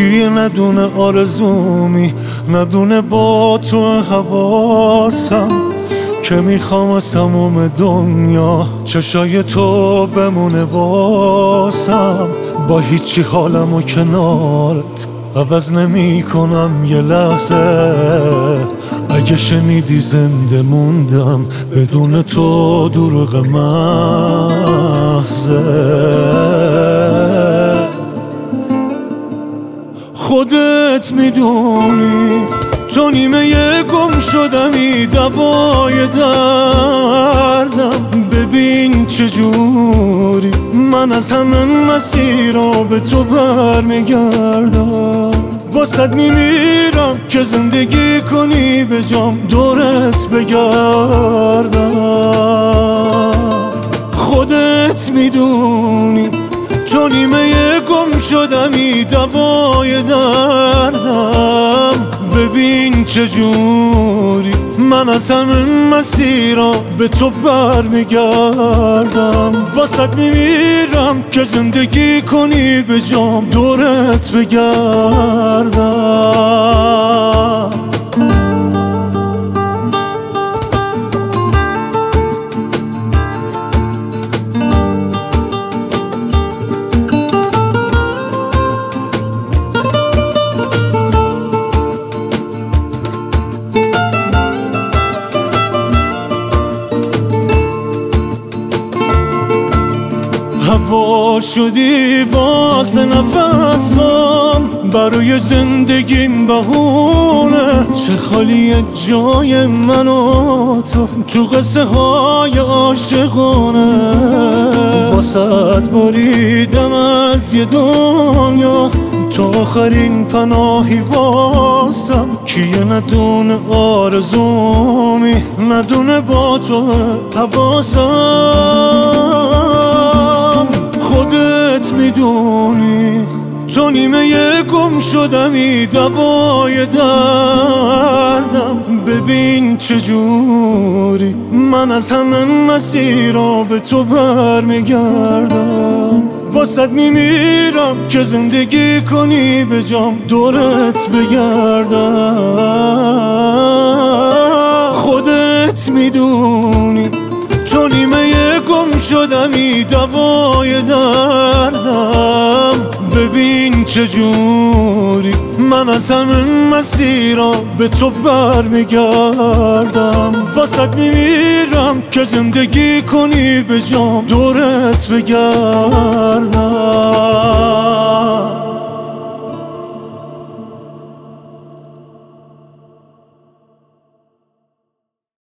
کیه ندونه آرزومی، ندونه با تو حواسم که میخوام از تموم دنیا چشای تو بمونه واسم. با هیچی حالمو کنارت عوض نمی کنم یه لحظه. اگه شنیدی زنده موندم بدون تو دروغ محضه. خودت میدونی تو نیمه گم شدمی، دوای دردم. ببین چجوری من از همه مسیرها به تو برمیگردم. واسد میمیرم که زندگی کنی به جام دورت بگردم. خودت میدونی تو نیمه گم شدمی، دوای دردم. ببین چجوری من از همه مسیرها به تو برمیگردم. واسد میمیرم که زندگی کنی به جام دورت بگردم. هوا شدی واسه نفسم، برای زندگیم بهونه. چه خالیه جای من و تو قصه های عاشقانه. واسط باریدم از یه دنیا، تو آخرین پناهی واسم. کیه ندونه آرزومی، ندونه با تو حواسم. خودت میدونی تو نیمه گم شدمی، دوای دردم. ببین چجوری من از همه مسیرها به تو برمیگردم. واسد میمیرم که زندگی کنی به جام دورت بگردم. خودت میدونی تو نیمه گم شدمی، دوای دردم. ببین چجوری من از همه مسیرها به تو برمیگردم. واسد میمیرم که زندگی کنی به جام دورت بگردم.